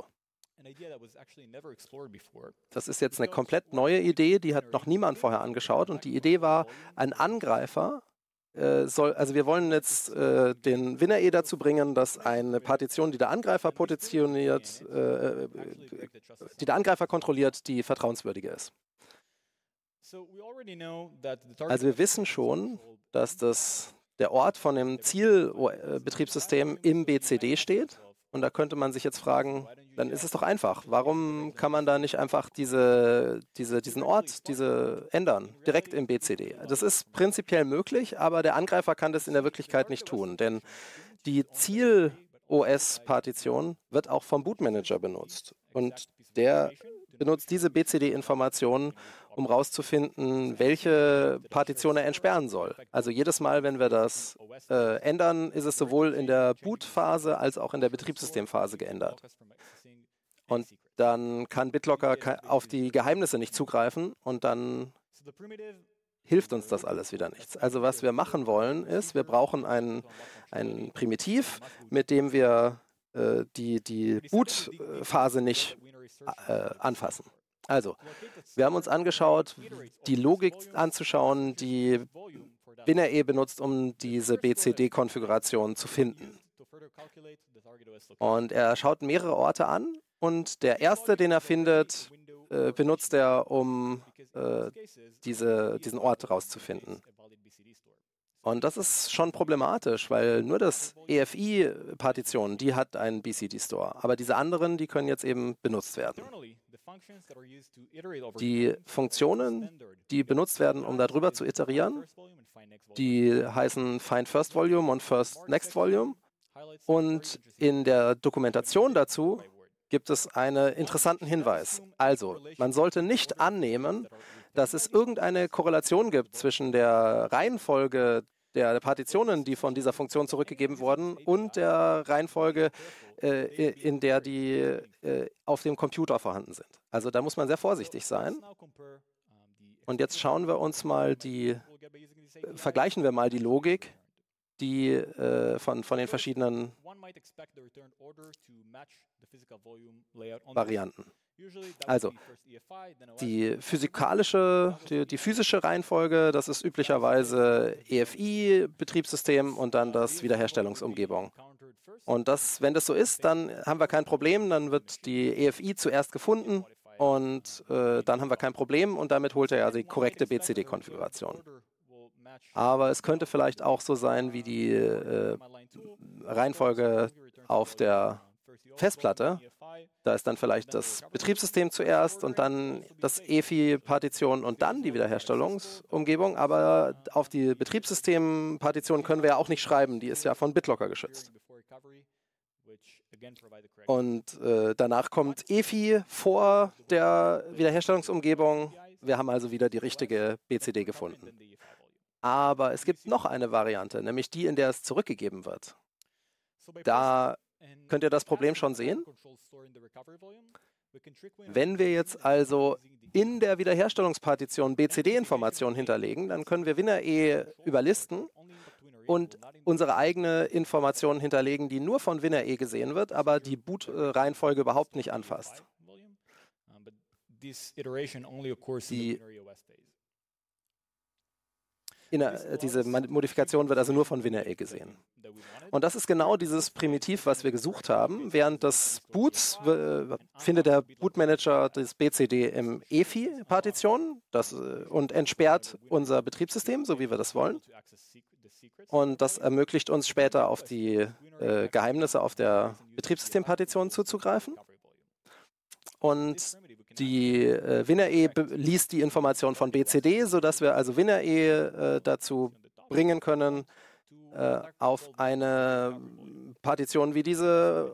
das ist jetzt eine komplett neue Idee, die hat noch niemand vorher angeschaut. Und die Idee war, ein Angreifer also wir wollen jetzt den WinRE dazu bringen, dass eine Partition, die der Angreifer positioniert, die der Angreifer kontrolliert, die vertrauenswürdiger ist. Also wir wissen schon, dass der Ort von dem Zielbetriebssystem im BCD steht. Und da könnte man sich jetzt fragen, dann ist es doch einfach. Warum kann man da nicht einfach diesen Ort ändern, direkt im BCD? Das ist prinzipiell möglich, aber der Angreifer kann das in der Wirklichkeit nicht tun, denn die Ziel-OS-Partition wird auch vom Bootmanager benutzt. Und der benutzt diese BCD-Informationen, um herauszufinden, welche Partition er entsperren soll. Also jedes Mal, wenn wir das ändern, ist es sowohl in der Boot-Phase als auch in der Betriebssystemphase geändert. Und dann kann BitLocker auf die Geheimnisse nicht zugreifen und dann hilft uns das alles wieder nichts. Also was wir machen wollen, ist, wir brauchen ein Primitiv, mit dem wir die Boot-Phase nicht anfassen. Also, wir haben uns angeschaut, die Logik anzuschauen, die WinRE benutzt, um diese BCD-Konfiguration zu finden. Und er schaut mehrere Orte an und der erste, den er findet, benutzt er, um diesen Ort herauszufinden. Und das ist schon problematisch, weil nur das EFI-Partition, die hat einen BCD-Store. Aber diese anderen, die können jetzt eben benutzt werden. Die Funktionen, die benutzt werden, um darüber zu iterieren, die heißen Find First Volume und First Next Volume. Und in der Dokumentation dazu gibt es einen interessanten Hinweis. Also, man sollte nicht annehmen, dass es irgendeine Korrelation gibt zwischen der Reihenfolge der Partitionen, die von dieser Funktion zurückgegeben wurden, und der Reihenfolge, in der die auf dem Computer vorhanden sind. Also da muss man sehr vorsichtig sein. Und jetzt schauen wir uns mal vergleichen wir mal die Logik, die von den verschiedenen Varianten. Also, die physische Reihenfolge, das ist üblicherweise EFI-Betriebssystem und dann das Wiederherstellungsumgebung. Und wenn das so ist, dann haben wir kein Problem, dann wird die EFI zuerst gefunden und dann haben wir kein Problem und damit holt er ja die korrekte BCD-Konfiguration. Aber es könnte vielleicht auch so sein wie die Reihenfolge auf der Festplatte. Da ist dann vielleicht das Betriebssystem zuerst und dann das EFI-Partition und dann die Wiederherstellungsumgebung. Aber auf die Betriebssystem-Partition können wir ja auch nicht schreiben. Die ist ja von BitLocker geschützt. Und danach kommt EFI vor der Wiederherstellungsumgebung. Wir haben also wieder die richtige BCD gefunden. Aber es gibt noch eine Variante, nämlich die, in der es zurückgegeben wird. Da könnt ihr das Problem schon sehen? Wenn wir jetzt also in der Wiederherstellungspartition BCD-Informationen hinterlegen, dann können wir WinRE überlisten und unsere eigene Information hinterlegen, die nur von WinRE gesehen wird, aber die Boot-Reihenfolge überhaupt nicht anfasst. Diese Modifikation wird also nur von WinRE gesehen. Und das ist genau dieses Primitiv, was wir gesucht haben. Während des Boots findet der Bootmanager das BCD im EFI-Partition und entsperrt unser Betriebssystem, so wie wir das wollen. Und das ermöglicht uns später auf die Geheimnisse auf der Betriebssystempartition zuzugreifen. Und die WinRE liest die Information von BCD, sodass wir also WinRE dazu bringen können, auf eine Partition wie diese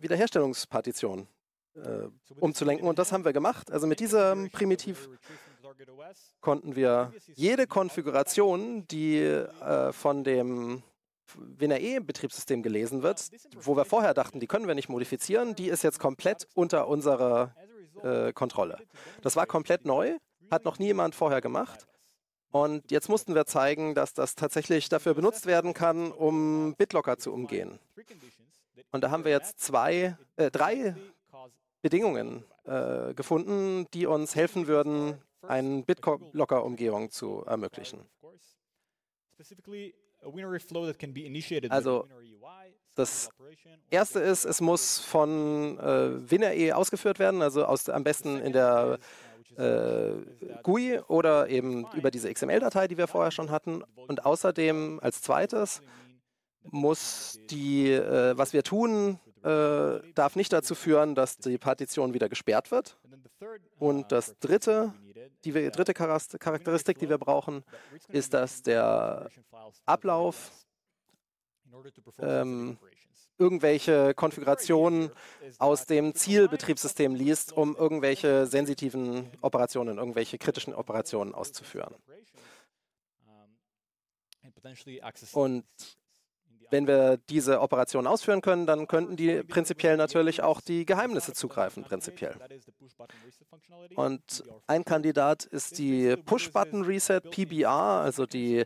Wiederherstellungspartition umzulenken. Und das haben wir gemacht. Also mit diesem Primitiv konnten wir jede Konfiguration, die von dem WinRE-Betriebssystem gelesen wird, wo wir vorher dachten, die können wir nicht modifizieren, die ist jetzt komplett unter unserer Kontrolle. Das war komplett neu, hat noch nie jemand vorher gemacht. Und jetzt mussten wir zeigen, dass das tatsächlich dafür benutzt werden kann, um BitLocker zu umgehen. Und da haben wir jetzt drei Bedingungen gefunden, die uns helfen würden, eine BitLocker-Umgehung zu ermöglichen. Also das erste ist, es muss von WinRE ausgeführt werden, also am besten in der GUI oder eben über diese XML-Datei, die wir vorher schon hatten. Und außerdem als zweites muss was wir tun, darf nicht dazu führen, dass die Partition wieder gesperrt wird. Und das dritte, die dritte Charakteristik, die wir brauchen, ist, dass der Ablauf irgendwelche Konfigurationen aus dem Zielbetriebssystem liest, um irgendwelche sensitiven Operationen, irgendwelche kritischen Operationen auszuführen. Und wenn wir diese Operation ausführen können, dann könnten die prinzipiell natürlich auch die Geheimnisse zugreifen, prinzipiell. Und ein Kandidat ist die Push-Button-Reset, PBR, also die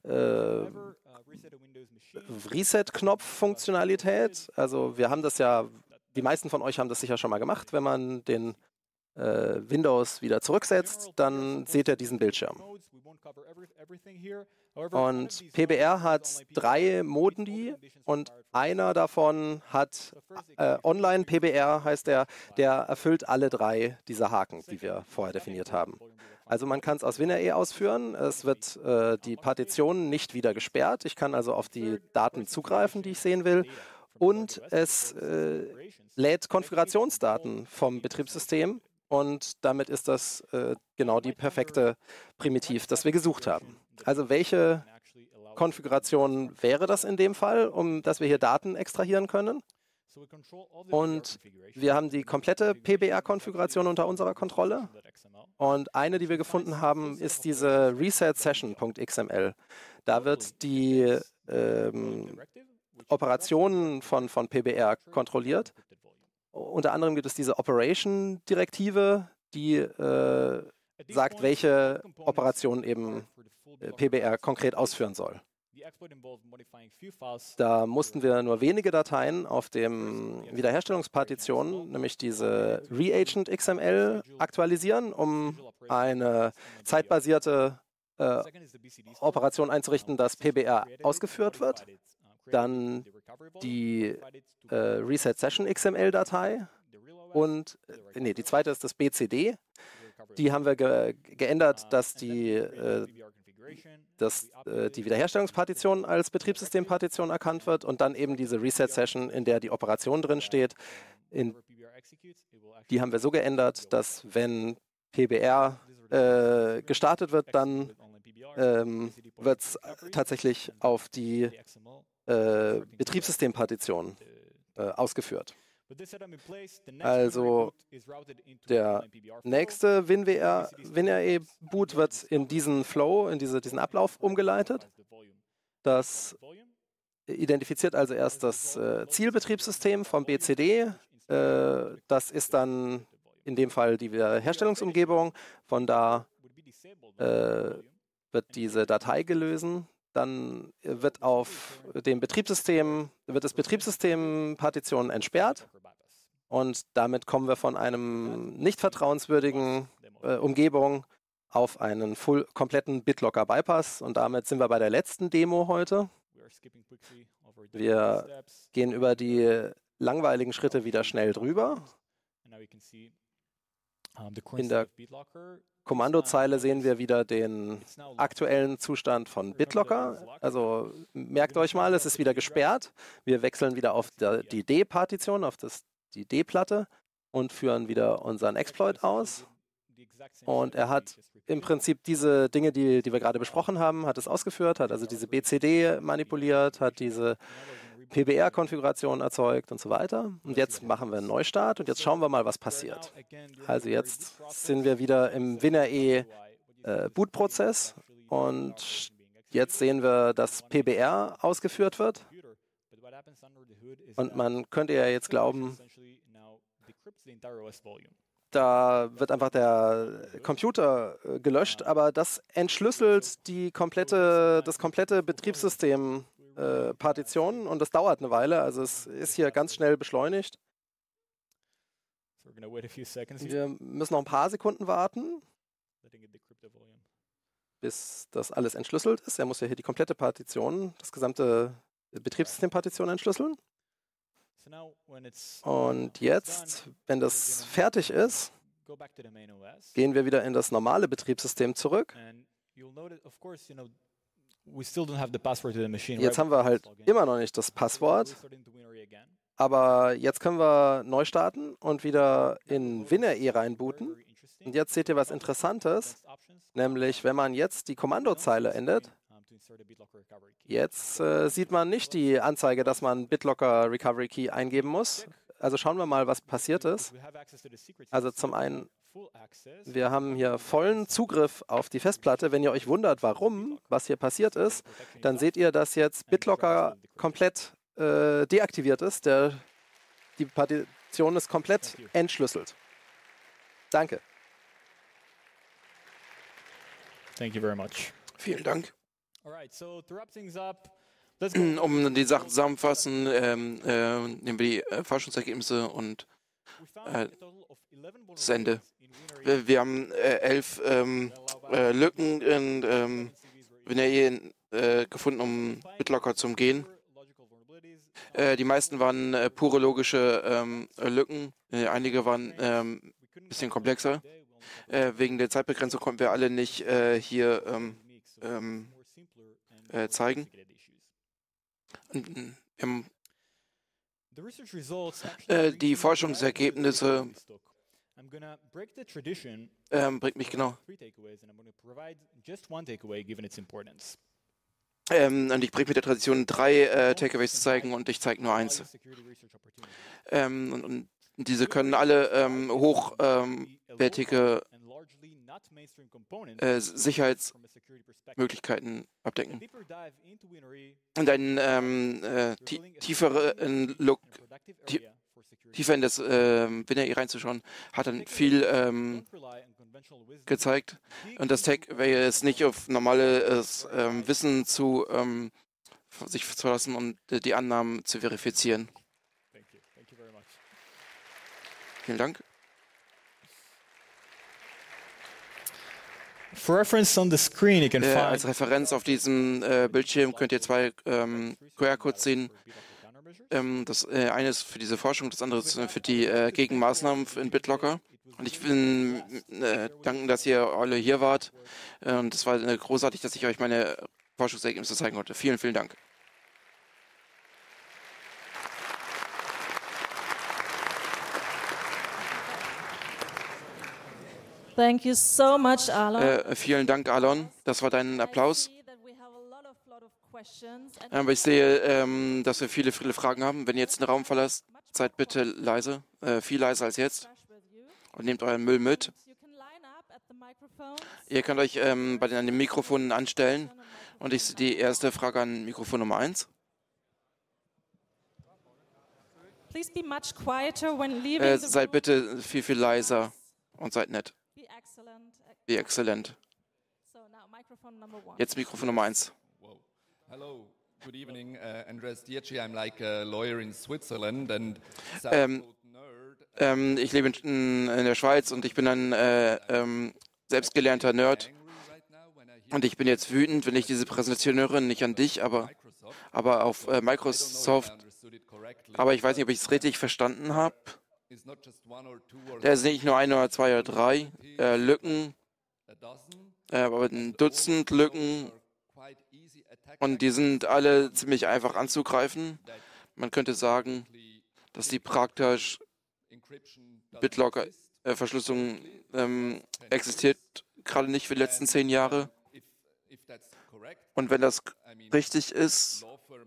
Reset-Knopf-Funktionalität. Also wir haben das ja, die meisten von euch haben das sicher schon mal gemacht. Wenn man den Windows wieder zurücksetzt, dann seht ihr diesen Bildschirm. Und PBR hat 3 Modi und einer davon hat Online-PBR, heißt der erfüllt alle 3 dieser Haken, die wir vorher definiert haben. Also man kann es aus WinRE ausführen, es wird die Partition nicht wieder gesperrt, ich kann also auf die Daten zugreifen, die ich sehen will, und es lädt Konfigurationsdaten vom Betriebssystem. Und damit ist das genau die perfekte Primitiv, das wir gesucht haben. Also welche Konfiguration wäre das in dem Fall, dass wir hier Daten extrahieren können? Und wir haben die komplette PBR-Konfiguration unter unserer Kontrolle. Und eine, die wir gefunden haben, ist diese ResetSession.xml. Da wird die Operationen von PBR kontrolliert. Unter anderem gibt es diese Operation-Direktive, die sagt, welche Operation eben PBR konkret ausführen soll. Da mussten wir nur wenige Dateien auf dem Wiederherstellungspartition, nämlich diese Reagent XML, aktualisieren, um eine zeitbasierte Operation einzurichten, dass PBR ausgeführt wird. Dann die Reset-Session XML-Datei und die zweite ist das BCD. Die haben wir geändert, dass die Wiederherstellungspartition als Betriebssystempartition erkannt wird und dann eben diese Reset-Session, in der die Operation drin steht. Die haben wir so geändert, dass wenn PBR gestartet wird, dann wird es tatsächlich auf die Betriebssystempartition ausgeführt. Also der nächste WinRE-Boot wird in diesen Flow, in diesen Ablauf umgeleitet. Das identifiziert also erst das Zielbetriebssystem vom BCD. Das ist dann in dem Fall die Wiederherstellungsumgebung. Von da wird diese Datei gelöst. Dann wird das Betriebssystem Partitionen entsperrt und damit kommen wir von einem nicht vertrauenswürdigen Umgebung auf einen kompletten BitLocker-Bypass und damit sind wir bei der letzten Demo heute. Wir gehen über die langweiligen Schritte wieder schnell drüber. In der Kommandozeile sehen wir wieder den aktuellen Zustand von BitLocker. Also merkt euch mal, es ist wieder gesperrt. Wir wechseln wieder auf die D-Partition, auf die D-Platte und führen wieder unseren Exploit aus. Und er hat im Prinzip diese Dinge, die wir gerade besprochen haben, hat es ausgeführt, hat also diese BCD manipuliert, hat diese PBR-Konfiguration erzeugt und so weiter. Und jetzt machen wir einen Neustart und jetzt schauen wir mal, was passiert. Also jetzt sind wir wieder im WinRE Bootprozess und jetzt sehen wir, dass PBR ausgeführt wird. Und man könnte ja jetzt glauben, da wird einfach der Computer gelöscht, aber das entschlüsselt das komplette Betriebssystem Partitionen und das dauert eine Weile, also es ist hier ganz schnell beschleunigt. Wir müssen noch ein paar Sekunden warten, bis das alles entschlüsselt ist. Er muss ja hier die komplette Partition, das gesamte Betriebssystempartition entschlüsseln. Und jetzt, wenn das fertig ist, gehen wir wieder in das normale Betriebssystem zurück. Jetzt haben wir halt immer noch nicht das Passwort, aber jetzt können wir neu starten und wieder in WinRE reinbooten. Und jetzt seht ihr was Interessantes, nämlich wenn man jetzt die Kommandozeile ändert, jetzt sieht man nicht die Anzeige, dass man BitLocker Recovery Key eingeben muss. Also schauen wir mal, was passiert ist. Also zum einen, wir haben hier vollen Zugriff auf die Festplatte. Wenn ihr euch wundert, warum, was hier passiert ist, dann seht ihr, dass jetzt BitLocker komplett deaktiviert ist. Die Partition ist komplett entschlüsselt. Danke.
Thank you very much.
Vielen Dank.
Alright, so to wrap things up,
Um die Sachen zusammenzufassen, nehmen wir die Forschungsergebnisse und das Ende. Wir haben 11 Lücken in WinRE gefunden, um BitLocker zu umgehen. Die meisten waren pure logische Lücken, einige waren ein bisschen komplexer. Wegen der Zeitbegrenzung konnten wir alle nicht hier zeigen. Die Forschungsergebnisse bringt mich genau. Und ich bringe mit der Tradition 3 Takeaways zu zeigen und ich zeige nur eins. Und diese können alle hochwertige Sicherheitsmöglichkeiten abdecken. Und ein tiefer in das WinRE reinzuschauen, hat dann viel gezeigt. Und das Takeaway ist nicht auf normales Wissen sich zu verlassen und die Annahmen zu verifizieren. Vielen Dank. Als Referenz auf diesem Bildschirm könnt ihr 2 QR-Codes sehen. Das eine ist für diese Forschung, das andere ist für die Gegenmaßnahmen in BitLocker. Und ich will danken, dass ihr alle hier wart. Und es war großartig, dass ich euch meine Forschungsergebnisse zeigen konnte. Vielen, vielen Dank.
Thank you so much, Alon.
Vielen Dank, Alon. Das war dein Applaus. Aber ich sehe, dass wir viele Fragen haben. Wenn ihr jetzt den Raum verlasst, seid bitte leise, viel leiser als jetzt. Und nehmt euren Müll mit. Ihr könnt euch an den Mikrofonen anstellen. Und ich sehe die erste Frage an Mikrofon Nummer 1. Seid bitte viel, viel leiser und seid nett. Wie exzellent. Jetzt Mikrofon Nummer 1.
Hello, good evening. Andreas Dietschi, I'm like a lawyer in Switzerland and
ich lebe in der Schweiz und ich bin ein selbstgelernter Nerd. Und ich bin jetzt wütend, wenn ich diese Präsentation höre, nicht an dich, aber auf Microsoft. Aber ich weiß nicht, ob ich es richtig verstanden habe. Da sind nicht nur 1 oder 2 oder 3 Lücken, aber ein Dutzend Lücken. Und die sind alle ziemlich einfach anzugreifen. Man könnte sagen, dass die praktisch BitLocker-Verschlüsselung existiert gerade nicht für die letzten 10 Jahre. Und wenn das richtig ist,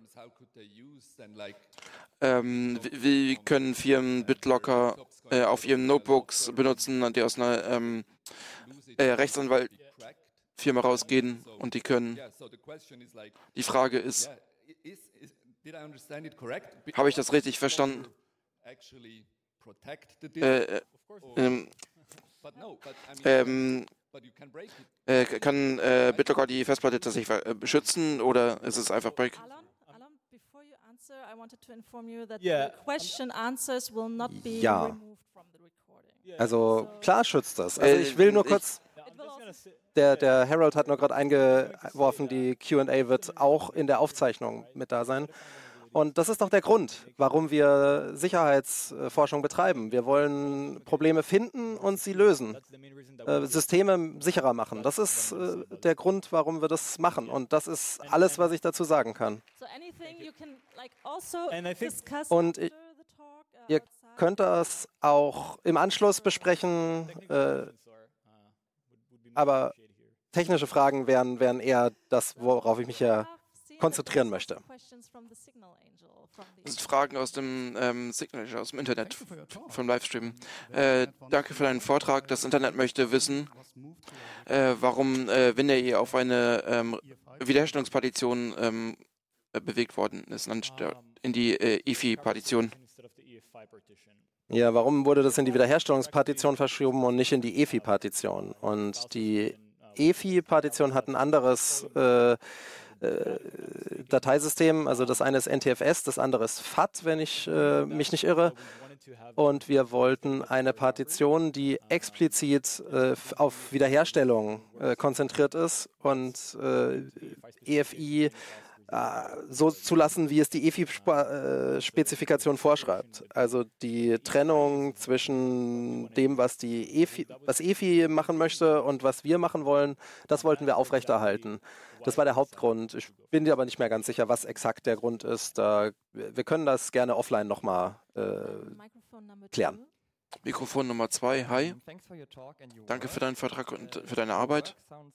wie können Firmen BitLocker auf ihren Notebooks benutzen, die aus einer Firma rausgehen und die können.
Yeah, so the question is like,
Die Frage ist,
yeah, did I understand it correct?
habe ich das richtig verstanden?
Actually protect the disk? But no, but I mean, but you can break it.
Kann BitLocker die Festplatte tatsächlich beschützen oder ist es einfach Break?
Alan, before you answer, I wanted to inform you that
Yeah.
the question answers will not be
Ja.
removed from the recording.
Also klar schützt das. Also ich will nur kurz, der Harold hat nur gerade eingeworfen, die Q&A wird auch in der Aufzeichnung mit da sein. Und das ist doch der Grund, warum wir Sicherheitsforschung betreiben. Wir wollen Probleme finden und sie lösen, Systeme sicherer machen. Das ist der Grund, warum wir das machen. Und das ist alles, was ich dazu sagen kann.
So anything you can like also
And I think-
discuss
Und
after the talk,
ihr
outside.
könnt das auch im Anschluss besprechen, aber technische Fragen wären eher das, worauf ich mich ja konzentrieren möchte.
Das sind Fragen aus dem Signal, aus dem Internet, vom Livestream. Danke für deinen Vortrag. Das Internet möchte wissen, warum WinRE auf eine Wiederherstellungspartition bewegt worden ist, in die EFI-Partition.
Ja, warum wurde das in die Wiederherstellungspartition verschoben und nicht in die EFI-Partition? Und die EFI-Partition hat ein anderes Dateisystem, also das eine ist NTFS, das andere ist FAT, wenn ich mich nicht irre. Und wir wollten eine Partition, die explizit auf Wiederherstellung konzentriert ist und EFI so zu lassen, wie es die EFI-Spezifikation vorschreibt. Also die Trennung zwischen dem, was EFI machen möchte und was wir machen wollen, das wollten wir aufrechterhalten. Das war der Hauptgrund. Ich bin dir aber nicht mehr ganz sicher, was exakt der Grund ist. Wir können das gerne offline nochmal klären.
Mikrofon Nummer 2, hi. Danke für deinen Vortrag und für deine Arbeit.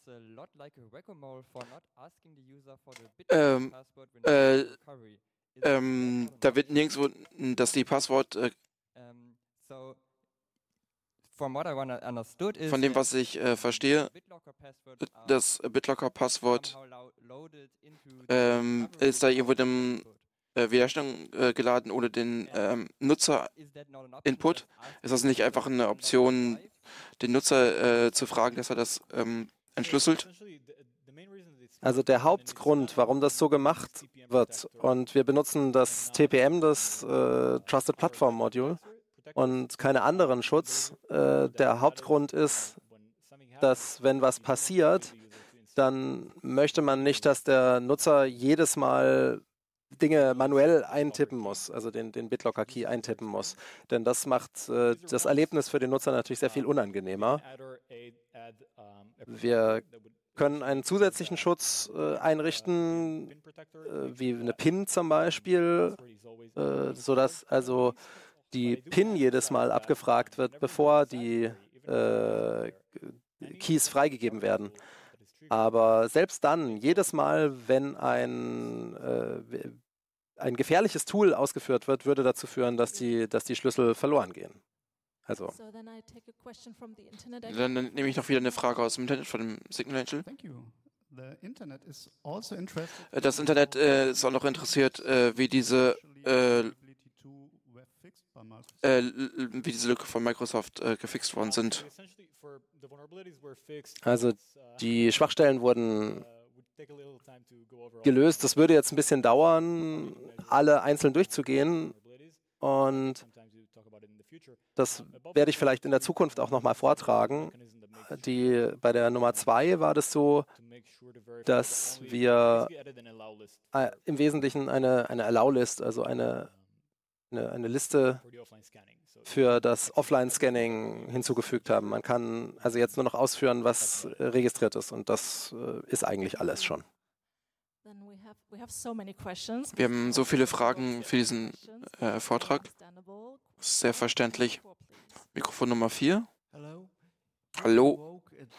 Da wird nirgendwo, dass die Passwort, von dem, was ich verstehe, das BitLocker-Passwort ist da irgendwo in der Wiederherstellung geladen ohne den Nutzer-Input. Ist das nicht einfach eine Option, den Nutzer zu fragen, dass er das entschlüsselt?
Also der Hauptgrund, warum das so gemacht wird, und wir benutzen das TPM, das Trusted Platform Module, und keine anderen Schutz. Der Hauptgrund ist, dass wenn was passiert, dann möchte man nicht, dass der Nutzer jedes Mal Dinge manuell eintippen muss, also den BitLocker-Key eintippen muss. Denn das macht das Erlebnis für den Nutzer natürlich sehr viel unangenehmer. Wir können einen zusätzlichen Schutz einrichten, wie eine PIN zum Beispiel, sodass also die PIN jedes Mal abgefragt wird, bevor die Keys freigegeben werden. Aber selbst dann, jedes Mal, wenn ein gefährliches Tool ausgeführt wird, würde dazu führen, dass die Schlüssel verloren gehen. Also.
Dann nehme ich noch wieder eine Frage aus dem Internet von dem Signal Angel. Das Internet ist auch noch interessiert, wie diese Lücke von Microsoft gefixt worden sind.
Also die Schwachstellen wurden gelöst. Das würde jetzt ein bisschen dauern, alle einzeln durchzugehen. Und das werde ich vielleicht in der Zukunft auch nochmal vortragen. Bei der Nummer 2 war das so, dass wir im Wesentlichen eine Allow-List, also eine Liste für das Offline-Scanning hinzugefügt haben. Man kann also jetzt nur noch ausführen, was registriert ist, und das ist eigentlich alles schon.
Wir haben so viele Fragen für diesen Vortrag. Sehr verständlich. Mikrofon Nummer 4. Hallo.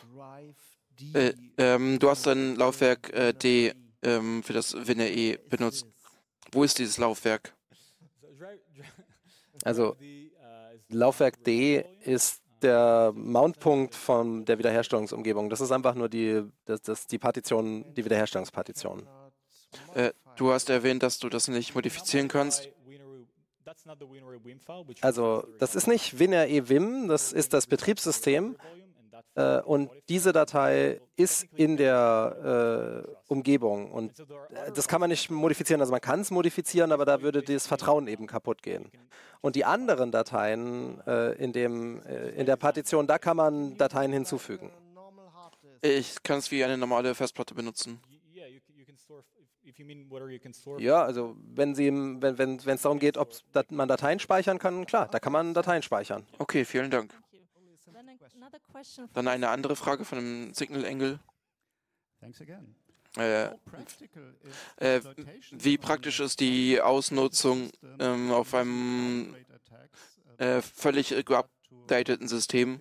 Du hast ein Laufwerk D für das WinRE benutzt. Wo ist dieses Laufwerk?
Also Laufwerk D ist der Mountpunkt von der Wiederherstellungsumgebung. Das ist einfach nur die Partition, die Wiederherstellungspartition.
Du hast erwähnt, dass du das nicht modifizieren kannst.
Also das ist nicht WinRE-Vim, das ist das Betriebssystem. Und diese Datei ist in der Umgebung. Und das kann man nicht modifizieren. Also man kann es modifizieren, aber da würde das Vertrauen eben kaputt gehen. Und die anderen Dateien in der Partition, da kann man Dateien hinzufügen.
Ich kann es wie eine normale Festplatte benutzen.
Ja, also wenn es darum geht, ob man Dateien speichern kann, klar, da kann man Dateien speichern.
Okay, vielen Dank. Dann eine andere Frage von dem Signal Engel. Wie praktisch ist die Ausnutzung auf einem völlig geupdateten System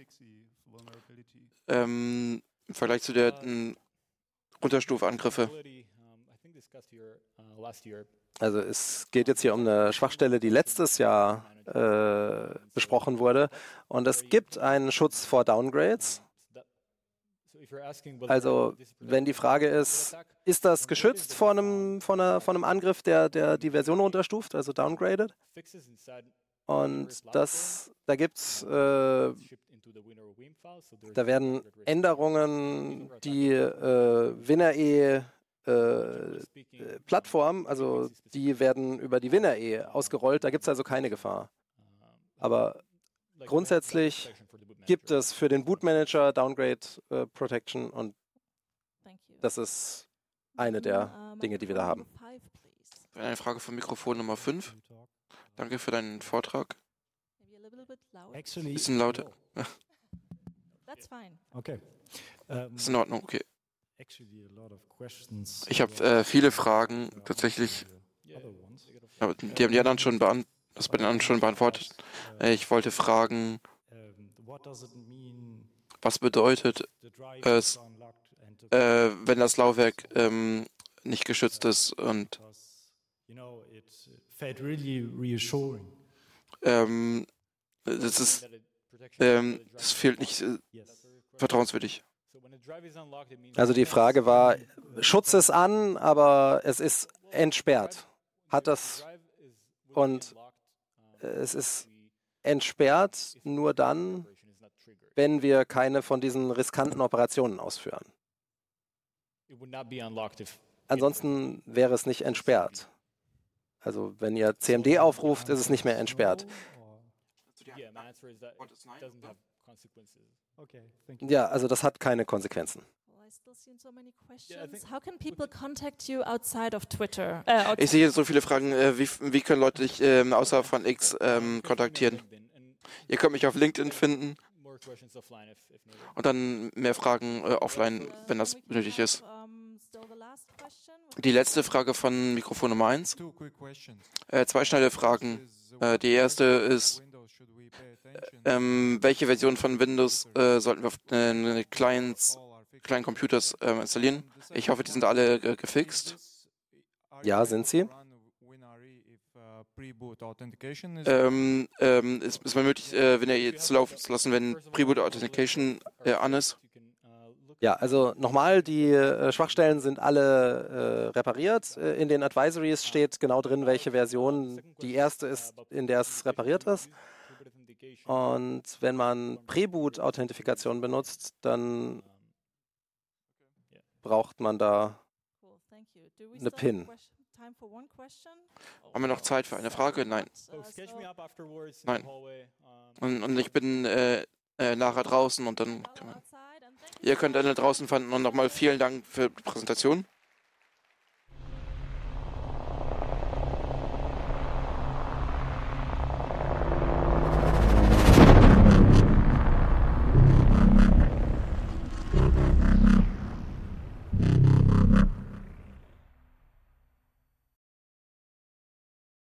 im Vergleich zu der Unterstufangriffe?
Also es geht jetzt hier um eine Schwachstelle, die letztes Jahr besprochen wurde. Und es gibt einen Schutz vor Downgrades. Also wenn die Frage ist das geschützt vor einem Angriff, der die Version runterstuft, also downgraded? Und da werden Änderungen, die WinRE Plattform, also die werden über die WinRE ausgerollt, da gibt es also keine Gefahr. Aber grundsätzlich gibt es für den Bootmanager Downgrade Protection und das ist eine der Dinge, die wir da haben.
Eine Frage von Mikrofon Nummer 5. Danke für deinen Vortrag. Bisschen lauter.
Okay.
Ist in Ordnung, okay. Ich habe viele Fragen, tatsächlich. Aber die haben die anderen schon das bei den anderen schon beantwortet. Ich wollte fragen, was bedeutet es, wenn das Laufwerk nicht geschützt ist und das fehlt nicht vertrauenswürdig.
Also die Frage war, Schutz ist an, aber es ist entsperrt. Und es ist entsperrt nur dann, wenn wir keine von diesen riskanten Operationen ausführen. Ansonsten wäre es nicht entsperrt. Also wenn ihr CMD aufruft, ist es nicht mehr entsperrt. Ja, also das hat keine Konsequenzen.
Ich sehe jetzt so viele Fragen. Wie können Leute dich außerhalb von X kontaktieren? Ihr könnt mich auf LinkedIn finden und dann mehr Fragen offline, wenn das nötig ist. Die letzte Frage von Mikrofon Nummer 1. Zwei schnelle Fragen. Die erste ist, welche Version von Windows sollten wir auf kleinen Computers installieren? Ich hoffe, die sind alle gefixt.
Ja, sind sie?
Ist man möglich, wenn ihr jetzt laufen zu lassen, wenn Pre-Boot Authentication an ist?
Ja, also nochmal, die Schwachstellen sind alle repariert. In den Advisories steht genau drin, welche Version die erste ist, in der es repariert ist. Und wenn man Pre-Boot-Authentifikation benutzt, dann braucht man da eine PIN.
Haben wir noch Zeit für eine Frage? Nein. Nein. Und ich bin nachher draußen und dann ihr könnt alle draußen finden und nochmal vielen Dank für die Präsentation.